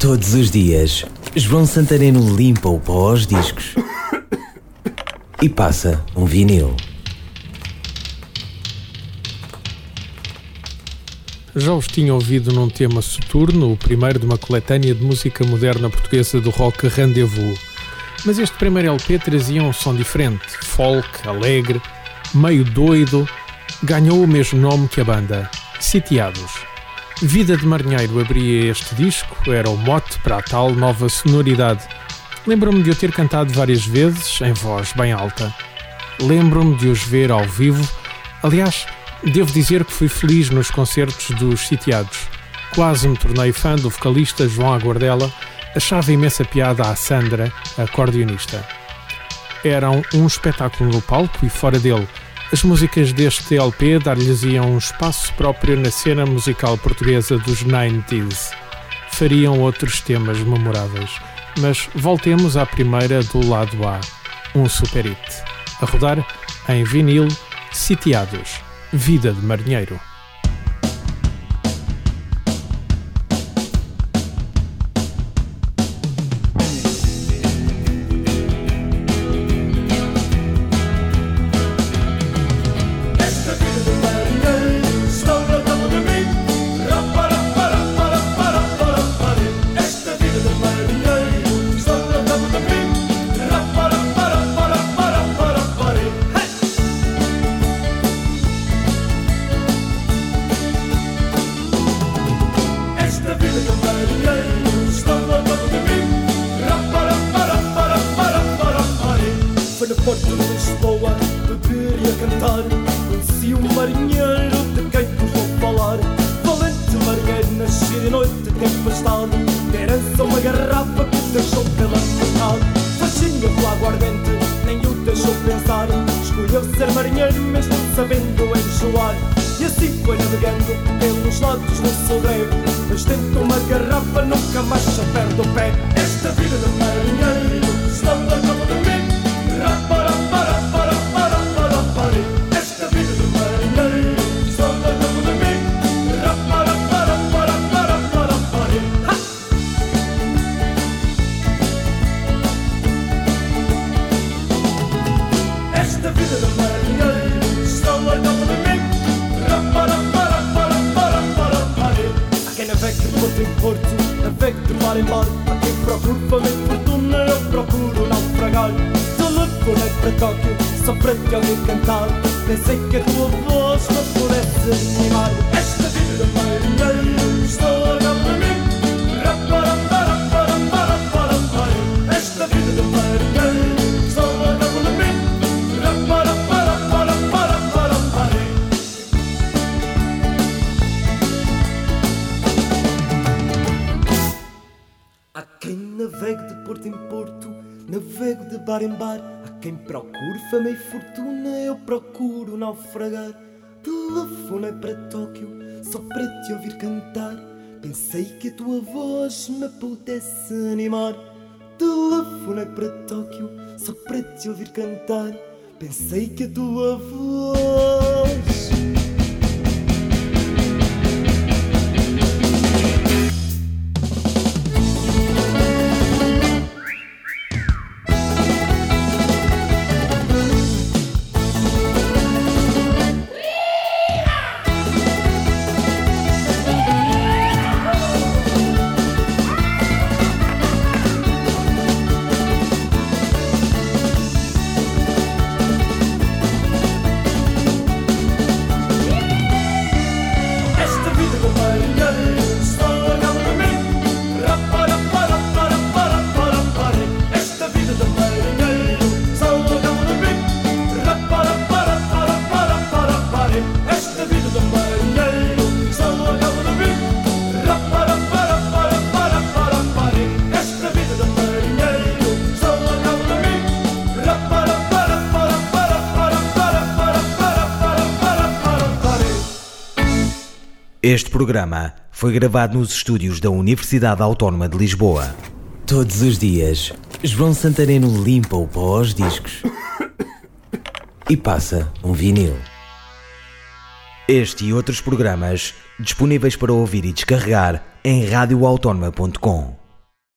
Todos os dias, João Santareno limpa o pó aos discos e passa um vinil. Já os tinha ouvido num tema soturno, o primeiro de uma coletânea de música moderna portuguesa do rock Rendezvous. Mas este primeiro LP trazia um som diferente, folk, alegre, meio doido. Ganhou o mesmo nome que a banda, Sitiados. Vida de Marinheiro abria este disco, era o mote para a tal nova sonoridade. Lembro-me de eu ter cantado várias vezes, em voz bem alta. Lembro-me de os ver ao vivo. Aliás, devo dizer que fui feliz nos concertos dos Sitiados. Quase me tornei fã do vocalista João Aguardela. Achava imensa piada à Sandra, a acordeonista. Eram um espetáculo no palco e fora dele. As músicas deste LP dar-lhes-iam um espaço próprio na cena musical portuguesa dos 90s. Fariam outros temas memoráveis. Mas voltemos à primeira do lado A, um super hit. A rodar em vinil, Sitiados, Vida de Marinheiro. Foi no porto de Lisboa, beber e a cantar. Conheci um marinheiro de quem vos vou falar. Valente marinheiro, nascido e noite tempo estado. De herança uma garrafa que deixou pela metade. Faxinha do aguardente, nem o deixou pensar. Escolheu ser marinheiro mesmo sabendo enjoar. E assim foi navegando pelos lados do Sodré. Mas dentro uma garrafa nunca mais se perde o pé. Esta vida de marinheiro está na cama de mim. Esta vida de marinheiro está na cama de mim. Esta vida de marinheiro está na cama de mim. Há quem navegue de porto em porto, navegue de mar em mar. Há quem procure fama e fortuna, eu procuro naufragar. Telefonei para Tóquio, só para te ouvir cantar. Pensei que a tua voz me pudesse animar. Esta vida de marinheiro está a dar para mim. Esta vida de marinheiro está a dar para mim. Há quem navegue de porto em porto, navego de bar em bar. Há quem procure fama e fortuna, eu procuro naufragar. Telefonei para Tóquio, só para te ouvir cantar. Pensei que a tua voz me pudesse animar. Telefonei para Tóquio, só para te ouvir cantar. Pensei que a tua voz... Este programa foi gravado nos estúdios da Universidade Autónoma de Lisboa. Todos os dias, João Santareno limpa o pó aos discos e passa um vinil. Este e outros programas disponíveis para ouvir e descarregar em radioautónoma.com.